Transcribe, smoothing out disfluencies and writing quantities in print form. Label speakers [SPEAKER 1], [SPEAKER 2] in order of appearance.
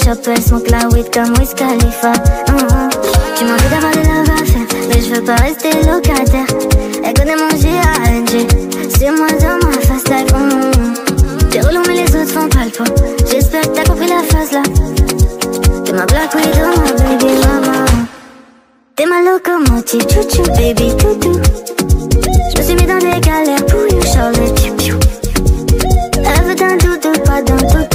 [SPEAKER 1] chop, elle smoke la weed comme Wiz Khalifa. Tu m'as envie d'avoir des love à faire, mais je veux pas rester locataire. Elle connaît mon G.A.N.G, c'est moi dans ma fast life. T'es relou mais les autres font pas le poids. J'espère que t'as compris la phase là. T'es ma Black Widow, ma baby mama. T'es ma locomotive, chouchou, baby toutou. Je me suis mis dans des galères pour you, Charlotte, piou piou. Elle veut d'un doudou, pas d'un doudou.